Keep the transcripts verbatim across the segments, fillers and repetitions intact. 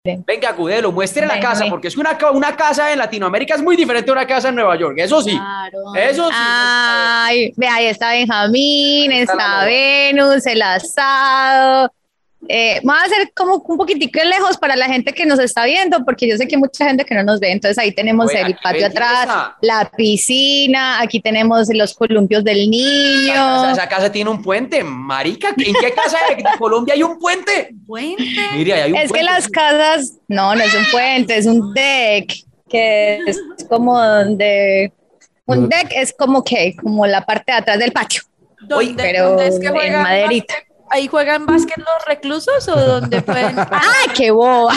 Venga, Agudelo, muestre la Ven, casa, ven. porque es que una, ca- una casa en Latinoamérica es muy diferente a una casa en Nueva York, eso sí, Claro. eso sí. Ay, ve, ahí está Benjamín, Ahí está la está loba. Venus, el asado. Eh, vamos a hacer como un poquitico lejos para la gente que nos está viendo, porque yo sé que hay mucha gente que no nos ve. Entonces ahí tenemos Oiga, el qué patio belleza. atrás, la piscina, aquí tenemos los columpios del Esa, niño. esa casa tiene un puente, marica, ¿en qué casa de, de Colombia hay un puente? Puente. Mire, ahí hay un Es que puente. las casas, no, no es un puente, es un deck, que es como donde, un deck es como que, como la parte de atrás del patio. ¿Dónde, pero dónde es que en juegan maderita. básquet? ¿Ahí juegan básquet los reclusos o dónde pueden? ¡Ay, qué boba!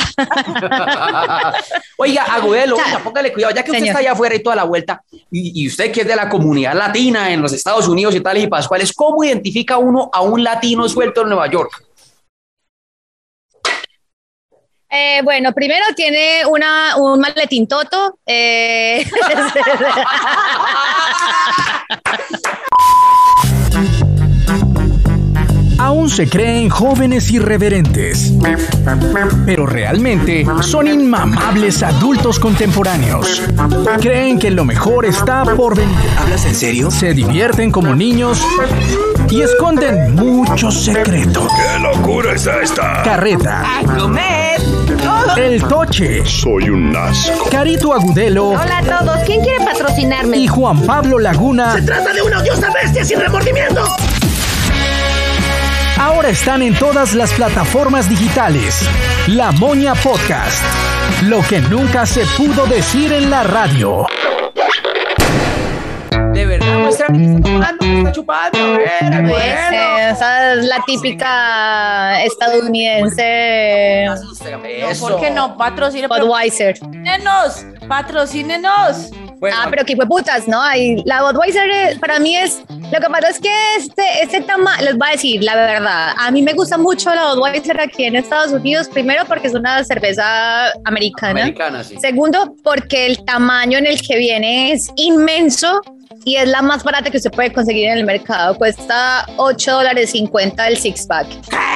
Oiga, Agudelo, O sea, oiga, póngale cuidado, ya que usted señor. está allá afuera y toda la vuelta, y, y usted que es de la comunidad latina en los Estados Unidos y tales y pascuales, ¿cómo identifica uno a un latino suelto en Nueva York? Eh, bueno, primero tiene una, un maletín toto. eh, Aún se creen jóvenes irreverentes, pero realmente son inmamables adultos contemporáneos. Creen que lo mejor está por venir. ¿Hablas en serio? Se divierten como niños y esconden muchos secretos. ¡Qué locura es esta! Carreta, El Toche, Soy un asco. Carito Agudelo Hola a todos, ¿quién quiere patrocinarme? y Juan Pablo Laguna ¡Trata de una odiosa bestia sin remordimiento! ahora están en todas las plataformas digitales. La Moña Podcast. Lo que nunca se pudo decir en la radio. De verdad, muéstrame que está tomando, que está chupando. A ver, pues, Agudelo. eh, esa es la típica estadounidense Eso. ¿Por qué no? Patrocine. Budweiser. Patrocínenos. Patrocínenos. Bueno, Ah, pero qué putas, ¿no? Ahí, la Budweiser eh, para mí es, lo que pasa es que este, este tamaño, les voy a decir la verdad, a mí me gusta mucho la Budweiser aquí en Estados Unidos, primero porque es una cerveza americana, americana, sí. segundo porque el tamaño en el que viene es inmenso y es la más barata que usted puede conseguir en el mercado, cuesta ocho dólares cincuenta el six pack.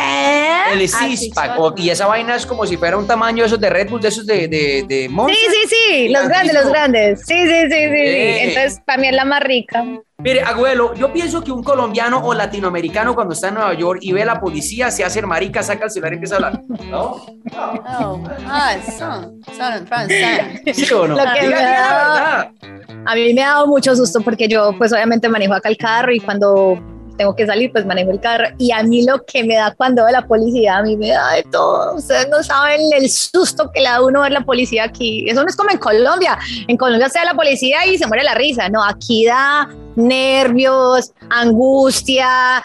El Ah, six sí, pack, claro. o- y esa vaina es como si fuera un tamaño de esos de Red Bull, de esos de, de, de Monster. Sí, sí, sí, los grandes, los grandes, sí, sí, sí, sí, sí. Eh. Entonces para mí es la más rica. Mire, Agudelo, yo pienso que un colombiano o latinoamericano cuando está en Nueva York y ve a la policía, se hace el marica, saca el celular y empieza a hablar. ¿No? Oh, ah, son, son en francés. ¿Sí o no? Lo que Diga, me diga la da- verdad. A mí me ha dado mucho susto porque yo pues obviamente manejo acá el carro y cuando tengo que salir pues manejo el carro y a mí lo que me da cuando veo la policía, a mí me da de todo. Ustedes no saben el susto que le da a uno ver la policía aquí. Eso no es como en Colombia. En Colombia se da la policía y se muere la risa. No, aquí da nervios, angustia,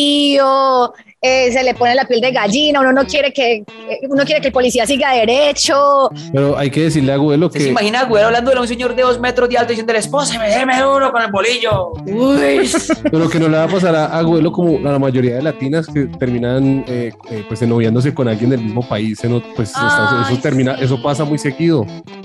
frío, eh, se le pone la piel de gallina, uno no quiere que uno quiere que el policía siga derecho. Pero hay que decirle a Agudelo ¿Usted se que imagina a Agudelo hablando de un señor de dos metros de alto diciendo, esposa, me déme duro con el bolillo? Uy. pero que no le va a pasar a Agudelo como a la mayoría de latinas que terminan eh, eh, pues ennoviándose con alguien del mismo país. ¿no? Pues está- Ay, eso termina, eso pasa muy seguido.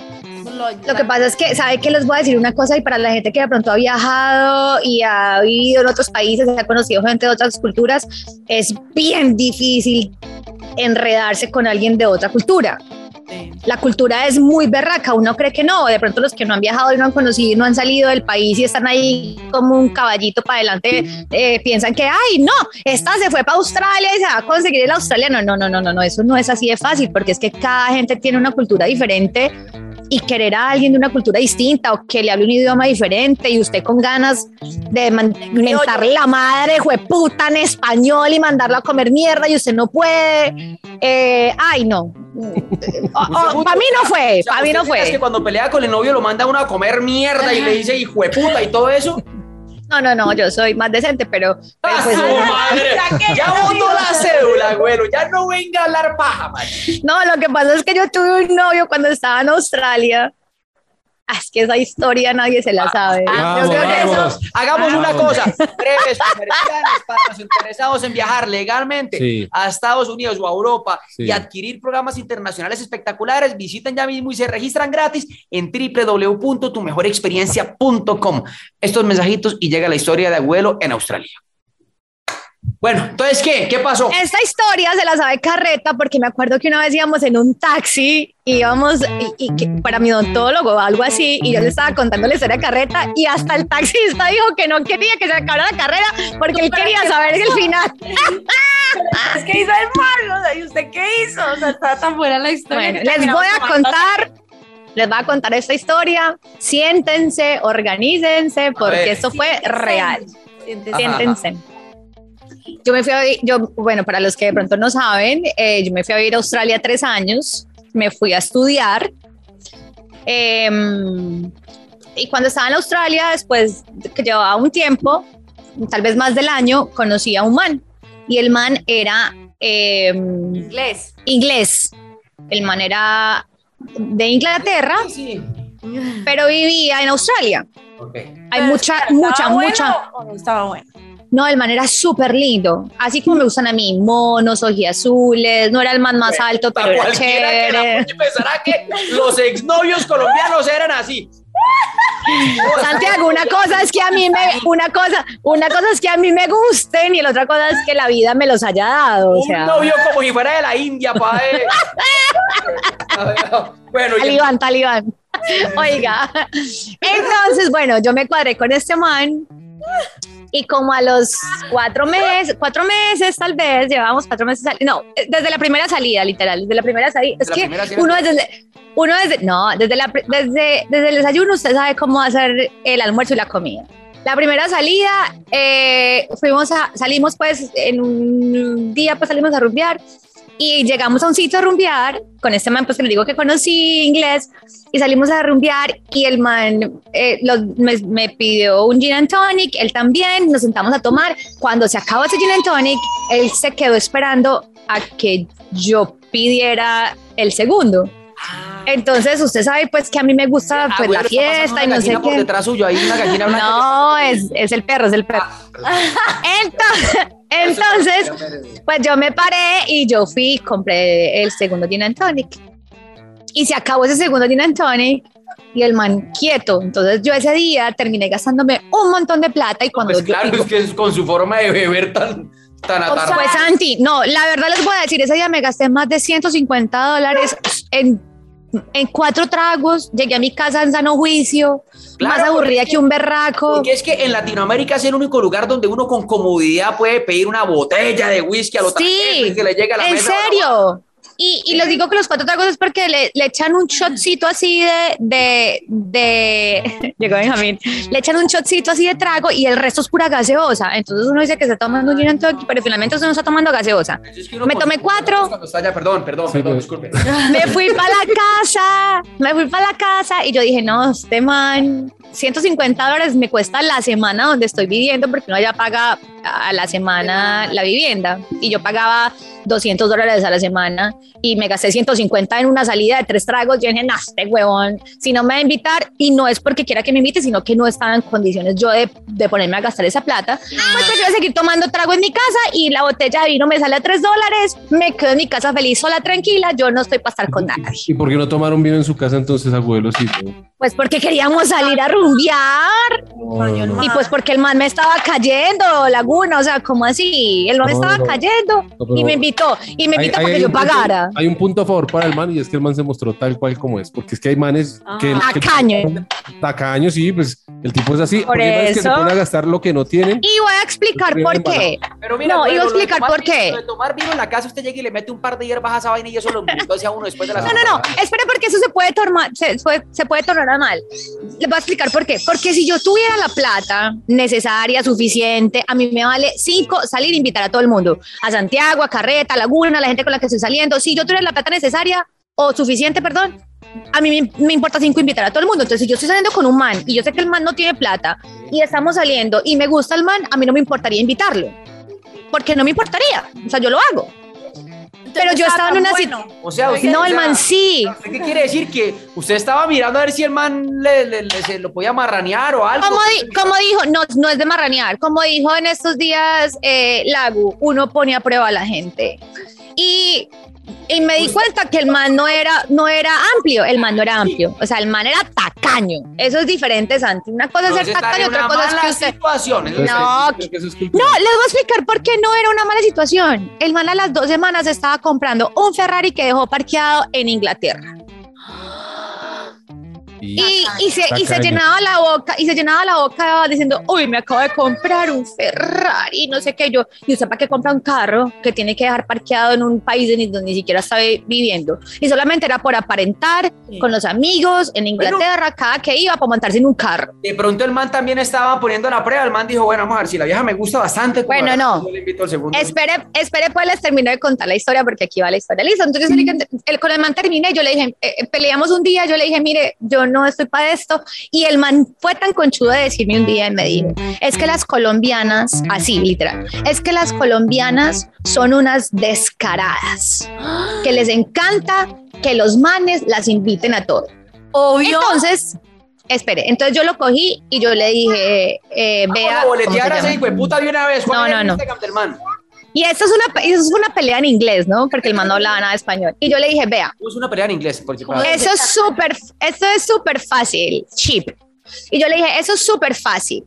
Lo que pasa es que, ¿sabe qué? Les voy a decir una cosa y para la gente que de pronto ha viajado y ha vivido en otros países, ha conocido gente de otras culturas, es bien difícil enredarse con alguien de otra cultura. La cultura es muy berraca, uno cree que no, de pronto los que no han viajado y no han conocido, no han salido del país y están ahí como un caballito para adelante, eh, piensan que, ay, no, esta se fue para Australia y se va a conseguir el australiano. No, no, no, no, no, eso no es así de fácil porque es que cada gente tiene una cultura diferente y querer a alguien de una cultura distinta o que le hable un idioma diferente y usted con ganas de man- mentarle la madre jueputa en español y mandarlo a comer mierda y usted no puede. Eh, ay, no. Para mí no fue, O sea, para mí no ¿usted cree fue. que cuando pelea con el novio lo manda a uno a comer mierda y le dice hijo de puta y todo eso? No, no, no, yo soy más decente, pero, pero ¡A pues, su madre! Ya botó la cédula, güero. Ya no venga a hablar paja, man. no, lo que pasa es que yo tuve un novio cuando estaba en Australia. Ah, es que esa historia nadie se la sabe. Vamos, Yo creo que eso- vamos. Hagamos una Vamos. cosa, breves comerciales para los interesados en viajar legalmente Sí. a Estados Unidos o a Europa Sí. y adquirir programas internacionales espectaculares. Visiten ya mismo y se registran gratis en w w w punto tu mejor experiencia punto com. Estos mensajitos y llega la historia de Agudelo en Australia. Bueno, entonces, ¿qué? ¿Qué pasó? Esta historia se la sabe Carreta porque me acuerdo que una vez íbamos en un taxi, íbamos y, y que, para mi odontólogo o algo así, y yo le estaba contando la historia de Carreta y hasta el taxista dijo que no quería que se acabara la carrera porque él quería saber el final. Es que hizo el mal, o sea, ¿y usted qué hizo? O sea, está tan buena la historia. Bueno, les voy a contar, les voy a contar esta historia. Siéntense, organícense, porque esto fue real. Siéntese. Siéntense. Yo me fui a, yo, bueno, para los que de pronto no saben, eh, yo me fui a vivir a Australia tres años, me fui a estudiar. Eh, y cuando estaba en Australia, después que llevaba un tiempo, tal vez más del año, conocí a un man. Y el man era eh, Inglés. inglés. El man era de Inglaterra, Sí. pero vivía en Australia. Okay. Hay Pero, mucha, ¿estaba mucha, bueno mucha. o no estaba bueno? No, el man era súper lindo, así como me gustan a mí, monos, ojiazules, no era el man más Bueno, alto, para pero era cualquiera que la chévere. escuche pensará que los exnovios colombianos eran así. Santiago, una cosa es que a mí me, una cosa, una cosa es que a mí me gusten y la otra cosa es que la vida me los haya dado, o Un sea. novio como si fuera de la India, padre. Bueno, y- Talibán, talibán. Oiga, entonces, bueno, yo me cuadré con este man y como a los cuatro meses, cuatro meses tal vez, llevábamos cuatro meses, sal- no, desde la primera salida, literal, desde la primera salida, es la que primera salida. uno desde, uno desde, no, desde, la, pri- desde, desde el desayuno usted sabe cómo hacer el almuerzo y la comida. La primera salida, eh, fuimos a, salimos pues en un día, pues salimos a rumbear y llegamos a un sitio a rumbear con este man, pues que le digo que conocí inglés, y salimos a rumbear y el man eh, los, me, me pidió un gin and tonic, él también, nos sentamos a tomar. Cuando se acabó ese gin and tonic, él se quedó esperando a que yo pidiera el segundo. Entonces usted sabe pues que a mí me gusta Ah, pues bueno, la está pasando fiesta una y no sé gallina por qué. detrás suyo, hay una gallina blanca. No, es, es el perro, es el perro. Entonces, entonces, pues yo me paré y yo fui, compré el segundo gin and tonic. Y se acabó ese segundo gin and tonic y el man quieto. Entonces yo ese día terminé gastándome un montón de plata y cuando Pues claro, yo, es que es con su forma de beber tan, tan o sea, atarrada. pues Santi, no, la verdad les voy a decir, ese día me gasté más de ciento cincuenta dólares en, en cuatro tragos, llegué a mi casa en sano juicio, Claro, más aburrida porque- que un berraco. Porque es que en Latinoamérica es el único lugar donde uno con comodidad puede pedir una botella de whisky a los Sí, taqueros y que le llegue a la ¿en mesa. serio? Y, y les digo que los cuatro tragos es porque le, le echan un shotcito así de, de, de, llegó Benjamín, le echan un shotcito así de trago y el resto es pura gaseosa. Entonces uno dice que se está tomando un gin and tonic, pero finalmente usted no está tomando gaseosa. Es que uno Me con- tomé cuatro. cuando está allá, perdón, perdón, Sí, perdón, pero- disculpe. Me fui para la casa, me fui para la casa y yo dije, no, este man, ciento cincuenta dólares me cuesta la semana donde estoy viviendo porque uno ya paga a la semana la vivienda y yo pagaba doscientos dólares a la semana y me gasté ciento cincuenta en una salida de tres tragos. Yo dije, no, este huevón, si no me va a invitar, y no es porque quiera que me invite, sino que no estaba en condiciones yo de, de ponerme a gastar esa plata, pues prefiero seguir tomando trago en mi casa y la botella de vino me sale a tres dólares, me quedo en mi casa feliz, sola, tranquila, yo no estoy para estar con nadie. ¿Y por qué no tomaron vino en su casa entonces, abuelos? Sí, Pues porque queríamos salir a rumbear y pues porque el man me estaba cayendo, Laguna, o sea, ¿cómo así? El man me No, estaba no. cayendo No, pero- y me invitó, y me Hay- invitó hay- porque hay yo un punto- pagara. hay un punto a favor para el man y es que el man se mostró tal cual como es, porque es que hay manes que... que- Tacaño. Tacaño, sí, pues el tipo es así. Por Porque hay manes que se eso. ponen a gastar lo que no tienen. Y voy a explicar Yo por estoy qué. Pero mira, No, lo de- iba a lo de explicar tomar por vino- qué. lo de tomar vino en la casa, usted llega y le mete un par de hierbas a esa vaina y eso lo embuta hacia uno después de la No, no, no, espere porque eso se puede tornar, se, puede- se puede tornar a mal. Les voy a explicar por qué. Porque si yo tuviera la plata necesaria, suficiente, a mí me vale cinco salir e invitar a todo el mundo. A Santiago, a Carreta, a Laguna, a la gente con la que estoy saliendo. Si yo tuviera la plata necesaria o suficiente, perdón, a mí me, me importa cinco invitar a todo el mundo. Entonces, si yo estoy saliendo con un man y yo sé que el man no tiene plata y estamos saliendo y me gusta el man, a mí no me importaría invitarlo. Porque no me importaría. O sea, yo lo hago. Pero yo estaba en una situación. O sea, usted, No, o el sea, man sí. ¿usted ¿qué quiere decir? Que usted estaba mirando a ver si el man le, le- le- se lo podía marranear o algo. Como, di- como dijo, no, no es de marranear, como dijo en estos días eh, Lagu, uno pone a prueba a la gente. Y Y me di cuenta que el man no era, no era amplio, el man no era amplio, o sea, el man era tacaño. Eso es diferente, Santi. Una cosa es ser tacaño, otra cosa es que usted... Situación, no, no, les voy a explicar por qué no era una mala situación. El man a las dos semanas estaba comprando un Ferrari que dejó parqueado en Inglaterra. Y, y, se, y se llenaba la boca y se llenaba la boca diciendo, uy, me acabo de comprar un Ferrari, no sé qué. Yo, y usted para qué compra un carro que tiene que dejar parqueado en un país donde ni siquiera está viviendo, y solamente era por aparentar sí. con los amigos en Inglaterra, bueno, cada que iba para montarse en un carro. De pronto el man también estaba poniendo la prueba. El man dijo, bueno, vamos a ver, si la vieja me gusta bastante, bueno, no, le invito al segundo. espere, espere, pues les termino de contar la historia porque aquí va la historia. Listo, entonces el, el, con el man terminé, yo le dije, eh, peleamos un día, yo le dije, mire, yo no estoy para esto, y el man fue tan conchudo de decirme un día y me dijo, es que las colombianas, así literal, es que las colombianas son unas descaradas, que les encanta que los manes las inviten a todo. Obvio. Entonces, espere, entonces yo lo cogí y yo le dije, eh, vea, boletear a ese hijo de puta de una vez. No, no, no. Y esto es, una, eso es una pelea en inglés, ¿no? Porque el man no hablaba nada de español. Y yo le dije, vea. Es una pelea en inglés. Porque eso es súper, eso es súper fácil, cheap. Y yo le dije, eso es súper fácil.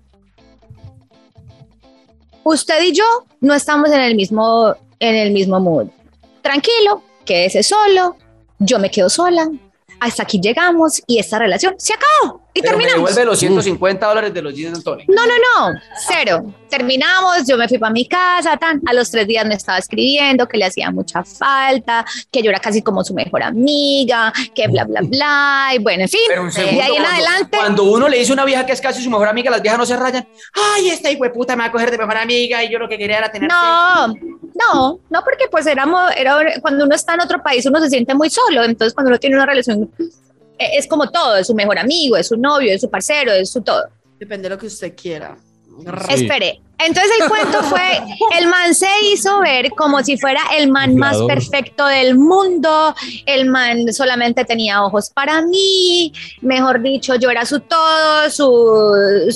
Usted y yo no estamos en el mismo, en el mismo mood. Tranquilo, quédese solo, yo me quedo sola. Hasta aquí llegamos y esta relación se acabó y pero terminamos. Me devuelve los ciento cincuenta dólares de los jeans de Antonio. No, no, no, cero. Terminamos, yo me fui para mi casa, tan. A los tres días me estaba escribiendo que le hacía mucha falta, que yo era casi como su mejor amiga, que bla, bla, bla. Y bueno, en fin, pero un segundo, de ahí en cuando, adelante. Cuando uno le dice a una vieja que es casi su mejor amiga, las viejas no se rayan. Ay, esta hijo de puta me va a coger de mejor amiga y yo lo que quería era tener. No, sexo. no, no, porque pues éramos, era, cuando uno está en otro país uno se siente muy solo. Entonces, cuando uno tiene una relación, es como todo, es su mejor amigo, es su novio, es su parcero, es su todo. Depende de lo que usted quiera. Sí. Espere, entonces el cuento fue, el man se hizo ver como si fuera el man más perfecto del mundo, el man solamente tenía ojos para mí, mejor dicho, yo era su todo, su,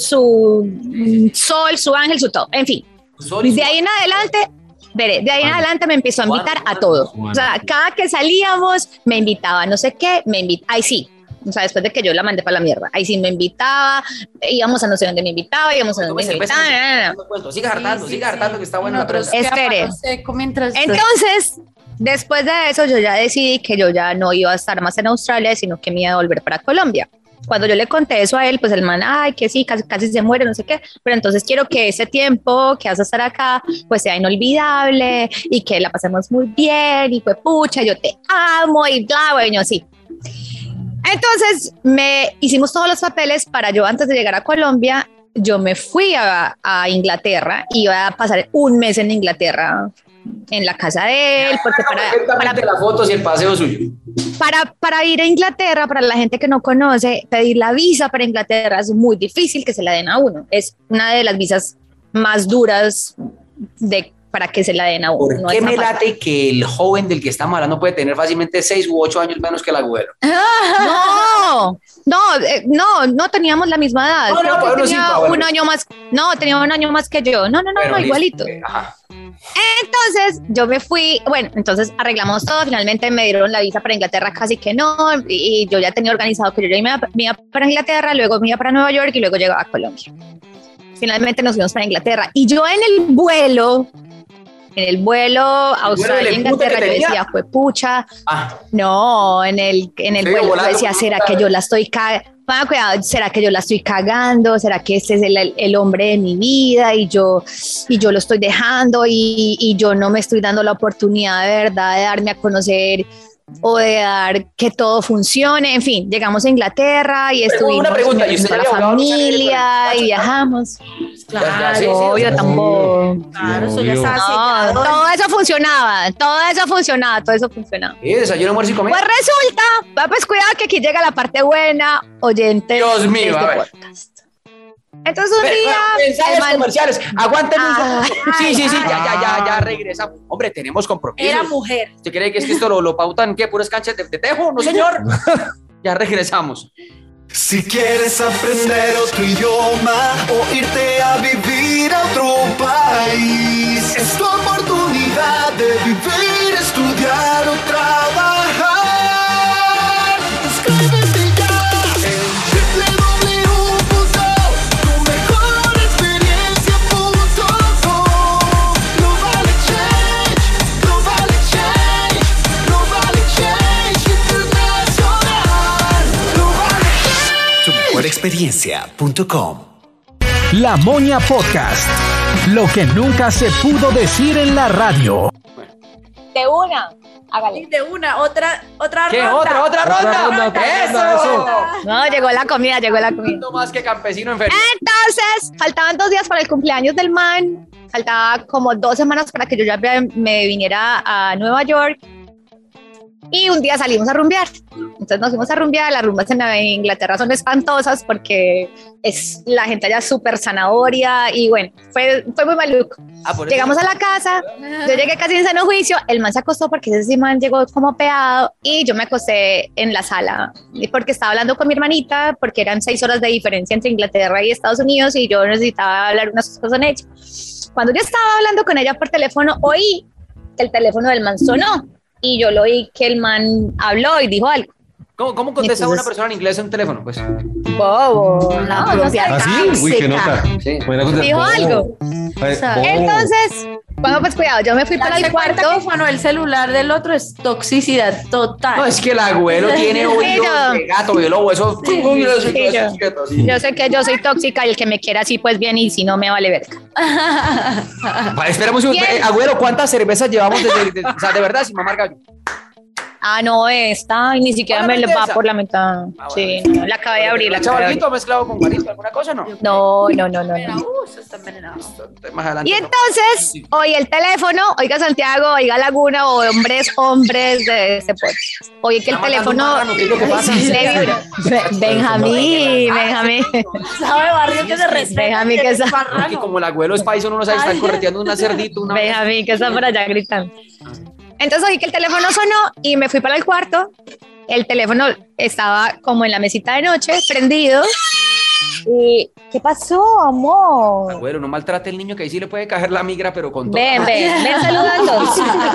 su sol, su ángel, su todo, en fin. De ahí en adelante... Veré, de ahí en adelante me empezó a invitar a todo. O sea, cada que salíamos me invitaba, no sé qué, me invitaba, ahí sí. O sea, después de que yo la mandé para la mierda, ahí sí me invitaba, íbamos a no sé dónde me invitaba, íbamos a donde me invitaba. Siga hartando, siga hartando, que está bueno. Espere. Entonces, después de eso, yo ya decidí que yo ya no iba a estar más en Australia, sino que me iba a volver para Colombia. Cuando yo le conté eso a él, pues el man, ay, que sí, casi, casi se muere, no sé qué, pero entonces quiero que ese tiempo que vas a estar acá, pues sea inolvidable y que la pasemos muy bien y pues pucha, yo te amo y bla, bueno, sí. Entonces me hicimos todos los papeles para yo antes de llegar a Colombia, yo me fui a, a Inglaterra, iba a pasar un mes en Inglaterra, en la casa de él, porque para, para las fotos y el paseo suyo. Para, para ir a Inglaterra, para la gente que no conoce, pedir la visa para Inglaterra es muy difícil que se la den a uno. Es una de las visas más duras de, para que se la den a uno. ¿Por qué no me late que el joven del que estamos hablando puede tener fácilmente seis u ocho años menos que el agüero? No, no, eh, no, no teníamos la misma edad. No, no, Creo que tenía cinco, un año más. No, tenía un año más que yo. No, no, no, bueno, no igualito. Ajá. Entonces yo me fui, bueno, entonces arreglamos todo, finalmente me dieron la visa para Inglaterra, casi que no, y yo ya tenía organizado que yo ya me iba, me iba para Inglaterra, luego me iba para Nueva York y luego llegaba a Colombia. Finalmente nos fuimos para Inglaterra y yo en el vuelo, en el vuelo Australia, Inglaterra, yo decía, fue pucha, ah. no, en el, en el vuelo yo decía, ¿será que yo la estoy cagando? Ponga cuidado, ¿será que yo la estoy cagando? ¿Será que este es el, el hombre de mi vida y yo, y yo lo estoy dejando y, y yo no me estoy dando la oportunidad de verdad de darme a conocer o de dar que todo funcione? En fin, llegamos a Inglaterra y estuvimos con la familia y viajamos. Claro, sí, sí, obvio, tampoco. Claro, eso ya está no, todo eso funcionaba, todo eso funcionaba, todo eso funcionaba. ¿Y desayuno, almuerzo y comida? Pues resulta, pues cuidado que aquí llega la parte buena, oyente. Dios mío, de este podcast. Entonces un día... Mensajes man... comerciales, aguanten ah, un... Sí, sí, sí, ya, ya, ya, ya regresamos. Hombre, tenemos compromiso. Era mujer. ¿Usted cree que es que esto lo, lo pautan, qué, puras canchas de, de tejo? No, señor. Ya regresamos. Si quieres aprender otro idioma o irte a vivir a otro país, es tu oportunidad. de vivir, estudiar o trabajar. Inscríbete ya en doble u doble u doble u punto tu mejor experiencia punto com. Global Exchange, Global Exchange, Global Exchange Internacional. Global Exchange. Tu mejor experiencia punto com. La Moña Podcast. Lo que nunca se pudo decir en la radio. De una, hágale. De una, otra, otra ¿Qué? ronda. ¿Otra, otra ronda? Otra ronda, otra ¡Eso! ronda, eso. No, llegó la comida, llegó la comida. No más que campesino en feria. Entonces, faltaban dos días para el cumpleaños del man. Faltaba como dos semanas para que yo ya me viniera a Nueva York. Y un día salimos a rumbear. Entonces nos fuimos a rumbear. Las rumbas en Inglaterra son espantosas porque es la gente allá súper zanahoria. Y bueno, fue, fue muy maluco. Ah, por eso- Llegamos a la casa. Yo llegué casi en sano juicio. El man se acostó porque ese man llegó como peado. Y yo me acosté en la sala porque estaba hablando con mi hermanita. Porque eran seis horas de diferencia entre Inglaterra y Estados Unidos. Y yo necesitaba hablar unas cosas con ella. Cuando yo estaba hablando con ella por teléfono, oí que el teléfono del man sonó. Y yo lo oí que el man habló y dijo algo. ¿Cómo, cómo contesta Entonces- una persona en inglés en un teléfono? Pues. Bobo, no, no no sé. seas ¿Ah, sí? Uy, qué nota. Sí. Buena cosa. Dijo Bobo. algo. Ay, bobo. Entonces, bueno, pues cuidado, yo me fui para Darse el cuenta cuarto. que cuando el celular del otro es toxicidad total. No, es que el abuelo tiene oídos yo. de gato, oído lobo, eso. Uy, eso Sí, es yo. quieto, sí. Yo sé que yo soy tóxica y el que me quiera así, pues bien, y si no, me vale verga. Vale, esperamos un Bien. eh, abuelo, ¿cuántas cervezas llevamos desde, de- o sea, de verdad, sin mamar gallo? Ah, no, esta, y ni siquiera me ¿Solamente va esa? por la mitad. Ah, Sí, bueno. no, la acabé de abrir, la ¿La acabé de abrir. chavalito mezclado con guarito, alguna cosa no? No, no, no, no, no. Uh, eso está envenenado. Más adelante. Y no. entonces, oí el teléfono, oiga Santiago, oiga Laguna, o hombres, hombres de este podcast. Oí que el Está matando un teléfono marrano, ¿qué es lo que pasa? le vibró. Be- Benjamín, Benjamín, Sabe barrio que se respeta. Benjamín, que está, Porque como el abuelo es paisa, uno no sabe si están correteando una cerdito, una... Benjamín, que está por allá gritando. Entonces oí que el teléfono sonó y me fui para el cuarto. El teléfono estaba como en la mesita de noche, prendido. Y, ¿qué pasó, amor? Abuelo, no maltrate al niño que ahí sí le puede caer la migra, pero con todo. Ven, ven, ven saludando.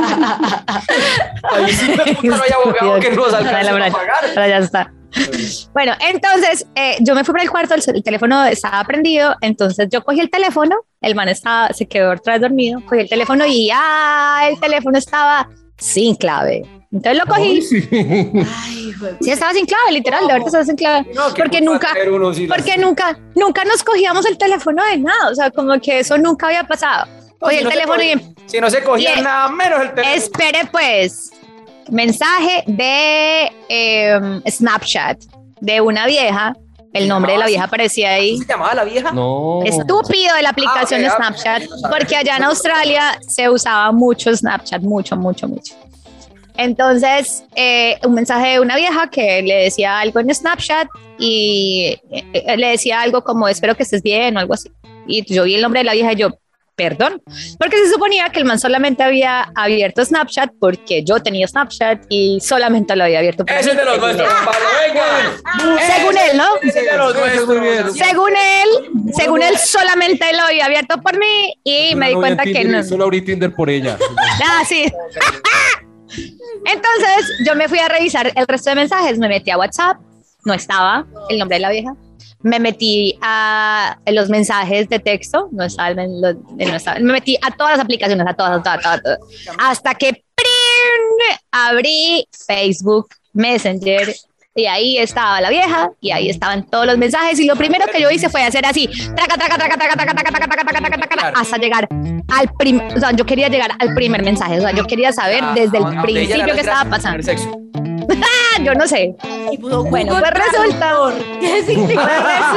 Ahí sí me puta, no hay abogado que nos alcance Dale, a Brian, pagar. pero ya está. Bueno, entonces eh, yo me fui para el cuarto, el, el teléfono estaba prendido, entonces yo cogí el teléfono, el man estaba, se quedó otra vez dormido, cogí el teléfono y ah, el teléfono estaba sin clave. Entonces lo cogí. Ay, sí. Ay, hijo de- Sí, estaba sin clave, literal, de verdad estaba sin clave. No, que Porque culpa nunca, tener uno si las- porque nunca, nunca nos cogíamos el teléfono de nada, o sea, como que eso nunca había pasado. No, Cogí si el no se teléfono y cogía- Si no se cogía y- nada menos el teléfono. espere pues, mensaje de eh, Snapchat de una vieja, el nombre de la vieja aparecía ahí. ¿Cómo se llamaba la vieja? No. Estúpido de la aplicación Ah, ok, ah, Snapchat, no sabía. porque allá en Australia se usaba mucho Snapchat, mucho, mucho, mucho. Entonces, eh, un mensaje de una vieja que le decía algo en Snapchat y eh, eh, le decía algo como espero que estés bien o algo así. Y yo vi el nombre de la vieja y yo, perdón, porque se suponía que el man solamente había abierto Snapchat porque yo tenía Snapchat y solamente lo había abierto para Ese es mí. de los nuestros, compadre. Venga. Según él, ¿no? Ese es de los Eso es muy bien. nuestros. Según él, según él solamente lo había abierto por mí y me di Una novia cuenta en que Tinder no. y Solo abrí Tinder por ella. Ah, sí. Entonces yo me fui a revisar el resto de mensajes, me metí a WhatsApp, no estaba el nombre de la vieja. Me metí a los mensajes de texto, no estaba, el men- lo- no estaba- me metí a todas las aplicaciones, a todas, a todas, a todas, a todas. Hasta que ¡prim! Abrí Facebook, Messenger, y ahí estaba la vieja, y ahí estaban todos los mensajes, y lo primero que yo hice fue hacer así, traca, traca, traca, traca, traca, traca, traca, traca, traca, traca, traca, traca, hasta llegar al primer, o sea, yo quería llegar al primer mensaje, o sea, yo quería saber desde el principio qué estaba pasando. Ah, yo no sé. Bueno, pues resulta. ¿Qué significa?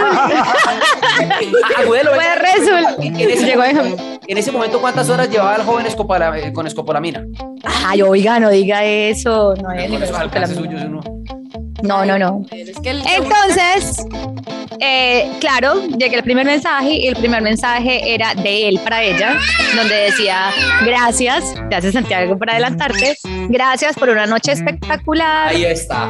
Pues resulta. En ese, Llegó momento, en ese momento, ¿cuántas horas llevaba el joven escopola- eh, con escopolamina? Ay, oiga, no diga eso. No, Con es esos alcances suyos, uno. no, no, no. Es que el- Entonces, eh, claro, llegué el primer mensaje y el primer mensaje era de él para ella, donde decía, gracias, gracias Santiago por adelantarte, gracias por una noche espectacular. Ahí está.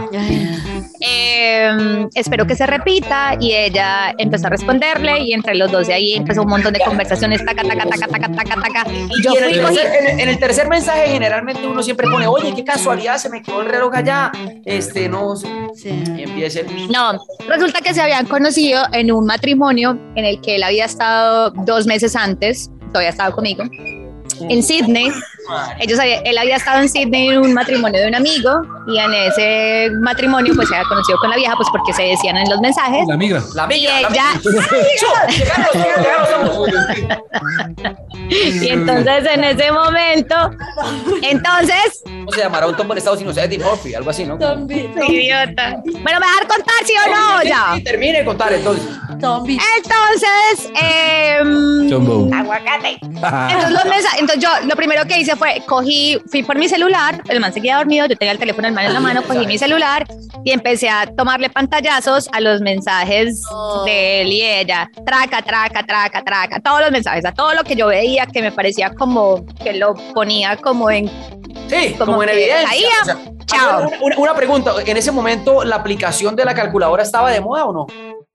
Eh, espero que se repita, y ella empezó a responderle y entre los dos de ahí empezó un montón de conversaciones, taca, taca, taca, taca, taca, taca. Y Yo en, el fui, cogí- tercer, en, en el tercer mensaje generalmente uno siempre pone, oye, qué casualidad, se me quedó el reloj allá, este, no sé, y empieza el... No, resulta que se habían conocido en un matrimonio en el que él había estado dos meses antes, todavía estaba conmigo, en Sydney. Ellos había- él había estado en Sydney en un matrimonio de un amigo, y en ese matrimonio pues se había conocido con la vieja, pues porque se decían en los mensajes. La migra. La amiga, Y la ella- amiga. Llegaron, llegaron, llegaron. Y entonces en ese momento, entonces, ¿Cómo se llamará un topo en Estados Unidos? Eddie Murphy, algo así, ¿no? idiota. Bueno, ¿me va a dejar contar, sí o no? Sí, Ya. sí, termine de contar entonces. Zombie. Entonces, eh, Jumbo. Aguacate. Entonces, los mensajes, entonces yo lo primero que hice fue, cogí, fui por mi celular, el man seguía dormido, yo tenía el teléfono del man en la mano, cogí mi celular y empecé a tomarle pantallazos a los mensajes de él y ella, traca, traca, traca, traca, todos los mensajes, a todo lo que yo veía que me parecía como, que lo ponía como en... Sí, Como como en que evidencia. caía. O sea, Chao. Una, una- una pregunta, ¿en ese momento la aplicación de la calculadora estaba de moda o no?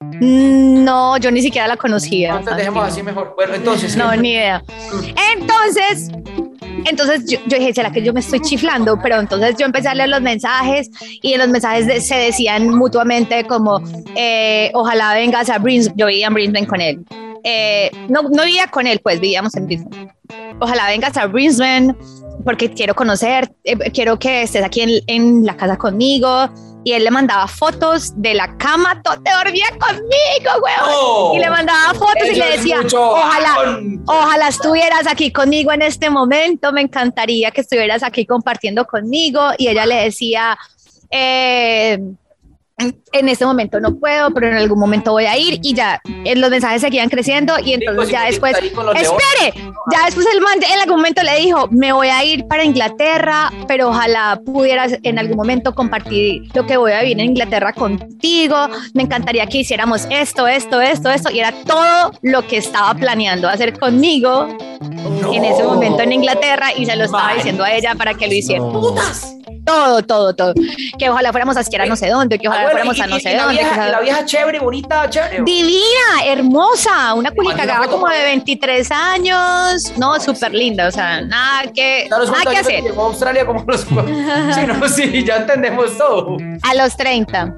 No, yo ni siquiera la conocía. Entonces dejemos así mejor. Bueno, entonces... No, ni idea. Entonces, entonces yo, yo dije, ¿será que yo me estoy chiflando? Pero entonces yo empecé a leer los mensajes y en los mensajes de- se decían mutuamente como, eh, ojalá vengas a Brisbane. Yo vivía en Brisbane con él. Eh, no, no vivía con él, pues vivíamos en Brisbane. Ojalá vengas a Brisbane porque quiero conocer, eh, quiero que estés aquí en, en la casa conmigo. Y él le mandaba fotos de la cama, todo te dormía conmigo, weón. Oh, Y le mandaba fotos y eso le es decía, mucho ojalá, bajón. ojalá estuvieras aquí conmigo en este momento, me encantaría que estuvieras aquí compartiendo conmigo. Y ella le decía, eh, en este momento no puedo, pero en algún momento voy a ir. Y ya, eh, los mensajes seguían creciendo y entonces ya después, espere, ya después el man en algún momento le dijo, me voy a ir para Inglaterra, pero ojalá pudieras en algún momento compartir lo que voy a vivir en Inglaterra contigo, me encantaría que hiciéramos esto, esto, esto, esto, y era todo lo que estaba planeando hacer conmigo en ese momento en Inglaterra, y se lo estaba diciendo a ella para que lo hiciera. ¡Putas! Todo, todo, todo. Que ojalá fuéramos a esquiar a no sé dónde, que ojalá Ah, bueno, fuéramos y- a no y- sé y la dónde. vieja- que ojalá- y la vieja chévere, bonita, chévere. Divina, hermosa, una Mandé una culicagada foto como de para- veintitrés años, no, súper linda, o sea, nada que, ¿A los nada cuántos que años hacer. llegó a Australia como los... Sí, no, sí, ya entendemos todo. A los treinta,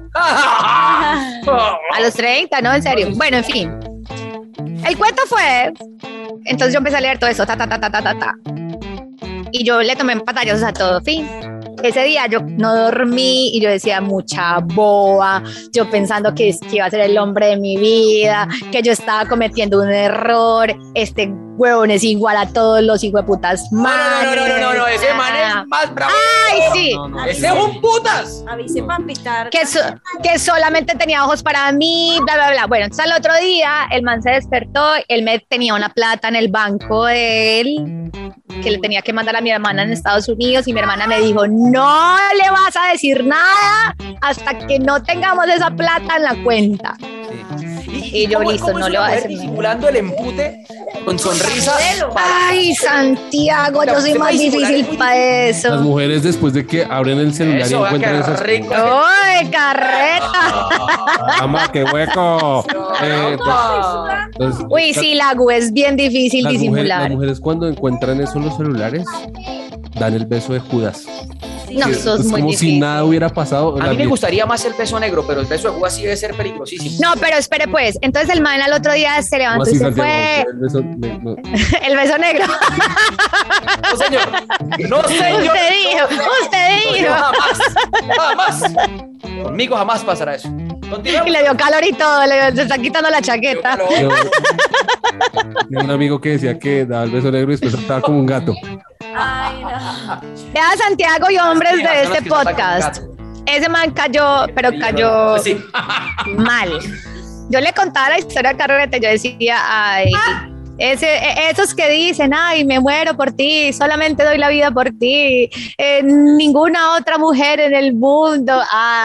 a los treinta, no, en serio. Bueno, en fin. El cuento fue, entonces yo empecé a leer todo eso, ta, ta, ta, ta, ta, ta, ta. Y yo le tomé pantallazos a todo, fin. Ese día yo no dormí y yo decía mucha boba, yo pensando que, es- que iba a ser el hombre de mi vida, que yo estaba cometiendo un error, este huevón es igual a todos los hijueputas No, más. no, no, no, no, no, ese man es más bravo. Ay, sí. No, no, ese es un putas. Avise para pitar. Que, so- que solamente tenía ojos para mí, bla, bla, bla. Bueno, entonces al otro día el man se despertó, él me tenía una plata en el banco de él que le tenía que mandar a mi hermana en Estados Unidos, y mi hermana me dijo, no le vas a decir nada hasta que no tengamos esa plata en la cuenta. Y yo, cómo- listo, cómo no es le una voy a mujer decir nada. disimulando el empute con sonrisa. para- Ay, Santiago, yo soy más difícil para Las eso. mujeres después de que abren el celular Eso, y vea encuentran qué esas rico. ¡Ay, carreta! ¡Mamá, qué hueco! Eh, pues, entonces, Uy, sí, la gu es bien difícil las mujeres, disimular. las mujeres cuando encuentran eso en los celulares dan el beso de Judas. No, Sí, eso es es muy como difícil. si nada hubiera pasado. A La mí me vie- gustaría más el beso negro, pero el beso de Judas sí debe ser peligrosísimo. No, pero espere pues, entonces el man al otro día se ¿Cómo levantó así, y se Santiago? fue. El beso de- no. El beso negro. No, señor. No, señor. Usted dijo, usted No, dijo. jamás. Jamás. Conmigo jamás pasará eso. Continuamos. Y le dio calor y todo, le dio- se está quitando la chaqueta. Yo- Tenía un amigo que decía que daba el beso negro y después estaba como un gato. Ay, no. Vea, Santiago y hombres Sí, de personas este que se atacan podcast. con gato. Ese man cayó, pero cayó Sí. mal. Yo le contaba la historia a Carrete, yo decía, ay, Ese, esos que dicen, ay, me muero por ti, solamente doy la vida por ti, eh, ninguna otra mujer en el mundo.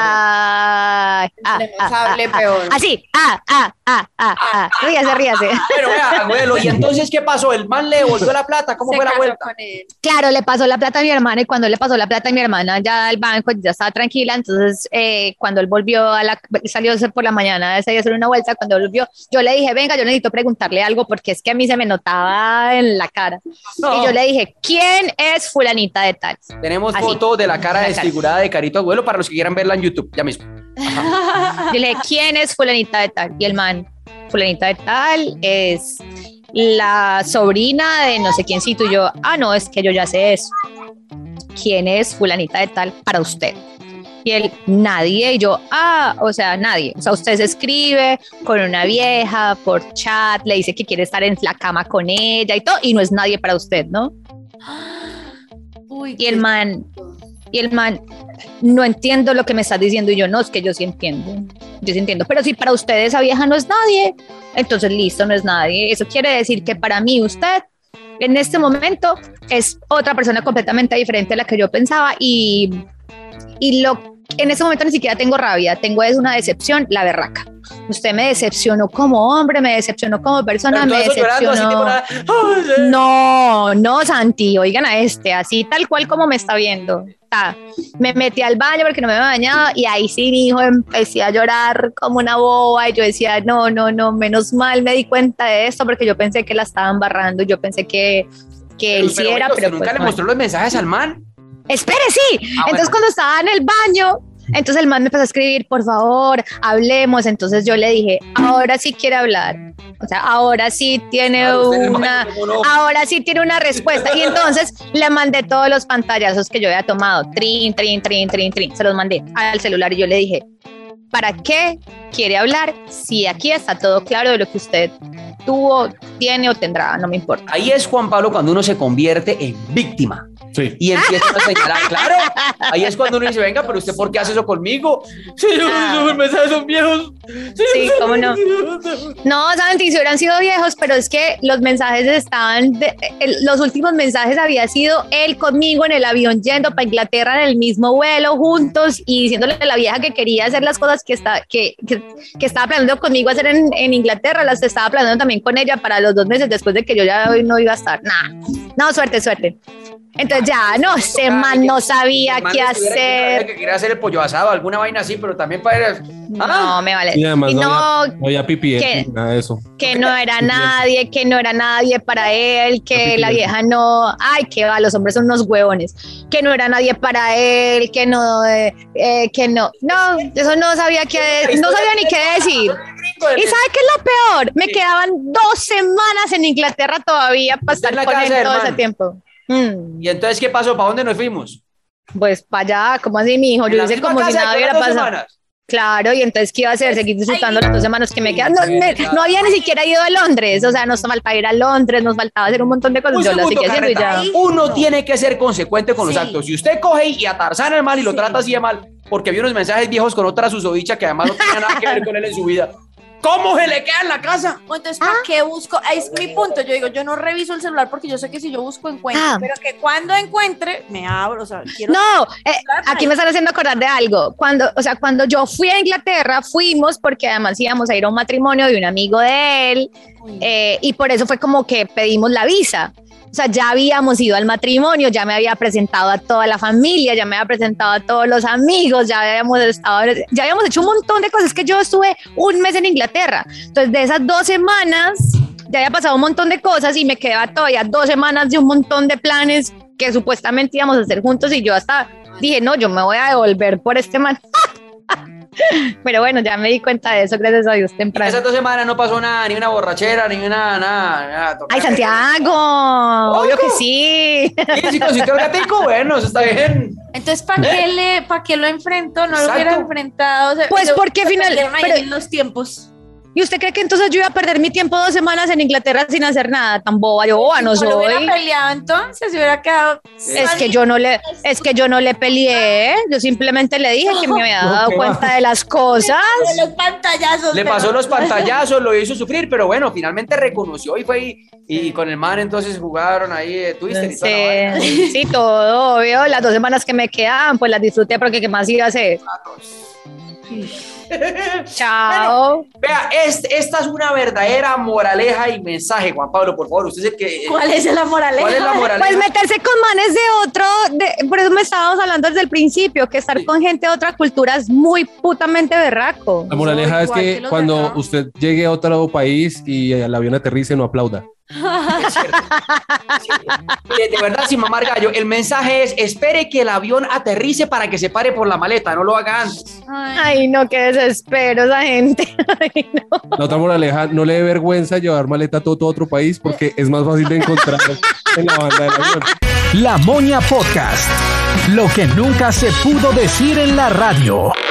Ay, ah, ah, hable ah, peor. ah, así, ah, ah, ah, ah, ah. Ríase, ríase. Pero vea, abuelo, ¿y entonces qué pasó? ¿El man le devolvió la plata? ¿Cómo Se fue la casó vuelta? con él. Claro, le pasó la plata a mi hermana y cuando le pasó la plata a mi hermana ya al banco ya estaba tranquila, entonces eh, cuando él volvió a la, salió a hacer por la mañana, ese día a hacer una vuelta, cuando volvió, yo le dije, venga, yo necesito preguntarle algo porque es que a mí se me notaba en la cara. No. Y yo le dije, ¿quién es fulanita de tal? Tenemos Así. fotos de la cara La cara. desfigurada de Carito Abuelo para los que quieran verla en YouTube, ya mismo. Yo le dije, ¿quién es fulanita de tal? Y el man, fulanita de tal es la sobrina de no sé quiéncito. Y yo, ah, no, es que yo ya sé eso. ¿Quién es fulanita de tal para usted? Y él, nadie. Y yo, ah, o sea, nadie. O sea, usted se escribe con una vieja por chat, le dice que quiere estar en la cama con ella y todo, y no es nadie para usted, ¿no? Uy, Y el man, y el man, no entiendo lo que me estás diciendo. Y yo, no, es que yo sí entiendo. Yo sí entiendo. Pero si para usted esa vieja no es nadie, entonces listo, no es nadie. Eso quiere decir que para mí usted en este momento es otra persona completamente diferente a la que yo pensaba y, y lo, en este momento ni siquiera tengo rabia, tengo es una decepción, la berraca. Usted me decepcionó como hombre, me decepcionó como persona, Pero me todo eso llorando, así, tipo, decepcionó. nada. Ay, sí. No, no, Santi, oigan a este, así tal cual como me está viendo. Ta. Me metí al baño porque no me había bañado y ahí sí, mi hijo, empecé a llorar como una boba y yo decía, no, no, no, menos mal me di cuenta de esto porque yo pensé que la estaban barrando, yo pensé que, que él sí Pero, era, bueno, pero ¿usted nunca pues le no. mostró los mensajes al man? Espere, sí. Ah, Entonces bueno. cuando estaba en el baño, entonces el man me empezó a escribir, por favor, hablemos. Entonces yo le dije, ahora sí quiere hablar. O sea, ahora sí tiene Claro, usted en el una, baño, ¿cómo no? ahora sí tiene una respuesta. Y entonces le mandé todos los pantallazos que yo había tomado, trin, trin, trin, trin, trin. Se los mandé al celular y yo le dije, ¿para qué quiere hablar si aquí está todo claro de lo que usted tuvo, tiene o tendrá? No me importa. Ahí es, Juan Pablo, cuando uno se convierte en víctima. Sí. Y empieza a señalar, claro, ahí es cuando uno dice, venga, pero usted ¿por qué hace eso conmigo? Sí, Ah. los mensajes son viejos. Sí, cómo no. No, saben, si hubieran sido viejos, pero es que los mensajes estaban, de, el, los últimos mensajes había sido él conmigo en el avión yendo para Inglaterra en el mismo vuelo juntos y diciéndole a la vieja que quería hacer las cosas que, está, que, que, que estaba planeando conmigo hacer en, en Inglaterra, las estaba planeando también con ella para los dos meses después de que yo ya no iba a estar. Nah, no, suerte, suerte. Entonces ya, no, ese man no sabía qué hacer. Que quería hacer el pollo asado, alguna vaina así, pero también para... No, me vale. Y además Y no, no, había, no había pipi, ¿qué? nada de eso. que no era nadie, que no era nadie para él, que la vieja no, ay, que va, los hombres son unos huevones, que no era nadie para él, que no, eh, eh, que no, no, eso no sabía qué, no sabía ni qué decir. ¿Y sabe qué es lo peor? Me quedaban dos semanas en Inglaterra todavía para estar la con casa, él todo hermano. ese tiempo. Mm, ¿Y entonces qué pasó? ¿Para dónde nos fuimos? pues para allá, ¿cómo así, mi hijo? ¿En Yo la hice misma como si casa de nada con hubiera las dos pasado. semanas? Claro, y entonces, ¿qué iba a hacer? Seguir disfrutando las dos semanas que me quedan. No, me- no había ni siquiera ido a Londres, o sea, nos faltaba ir a Londres, nos faltaba hacer un montón de cosas. Un Yo lo segundo, seguí haciendo y Carreta. ya. Uno tiene que ser consecuente con los Sí. actos. Si usted coge y atarzana el mal y lo trata así de mal, porque vio unos mensajes viejos con otra susodicha que además no tenía nada que ver con él en su vida, ¿cómo se le queda en la casa? O entonces, ¿para qué busco? Ahí es mi punto. Yo digo, yo no reviso el celular porque yo sé que si yo busco encuentro, Ah. pero que cuando encuentre, me abro. O sea, quiero. No, eh, aquí me están haciendo acordar de algo. Cuando, o sea, cuando yo fui a Inglaterra, fuimos porque además íbamos a ir a un matrimonio de un amigo de él, eh, y por eso fue como que pedimos la visa. O sea, ya habíamos ido al matrimonio, ya me había presentado a toda la familia, ya me había presentado a todos los amigos, ya habíamos estado, ya habíamos hecho un montón de cosas. Que yo estuve un mes en Inglaterra. Entonces, de esas dos semanas, ya había pasado un montón de cosas y me quedaba todavía dos semanas de un montón de planes que supuestamente íbamos a hacer juntos y yo hasta dije, no, yo me voy a devolver por este man. Pero bueno, ya me di cuenta de eso, gracias a Dios, temprano. Esas dos semanas no pasó nada, ni una borrachera, ni una nada. nada Ay, Santiago, obvio que sí. Sí, si consiguió el gatico, bueno, eso está bien. Entonces, ¿para qué le, para qué lo enfrentó? No Exacto. lo hubiera enfrentado. O sea, Pues, yo- porque se final- perdieron ahí pero- en los tiempos. ¿Y usted cree que entonces yo iba a perder mi tiempo dos semanas en Inglaterra sin hacer nada? Tan boba, yo boba no Si no hubiera soy. peleado entonces, se hubiera quedado. Es que yo no le, es que yo no le peleé, yo simplemente le dije que me había No, dado ¿qué cuenta va? de las cosas. De los pantallazos. Le de- pasó los pantallazos, lo hizo sufrir, pero bueno, finalmente reconoció y fue y, y con el man entonces jugaron ahí eh, Twister y toda la vaina. Sí, sí, todo, obvio. Las dos semanas que me quedaban, pues las disfruté porque ¿qué más iba a hacer? Chao. Vea, es- esta es una verdadera moraleja y mensaje, Juan Pablo, por favor, usted es el que... ¿Cuál es la moraleja? ¿Cuál es la moraleja? Pues meterse con manes de otro, de- por eso me estábamos hablando desde el principio, que estar Sí. con gente de otra cultura es muy putamente berraco. La moraleja es igual que que los cuando de acá. usted llegue a otro país y el avión aterrice, no aplauda. Es cierto. Sí. Mire, de verdad, sin mamar gallo, el mensaje es: espere que el avión aterrice para que se pare por la maleta, no lo haga antes. Ay, no, qué desespero esa gente. Ay, no. La otra moraleja, no le dé vergüenza llevar maleta a todo, otro país porque es más fácil de encontrar en la banda del avión. La Moña Podcast. Lo que nunca se pudo decir en la radio.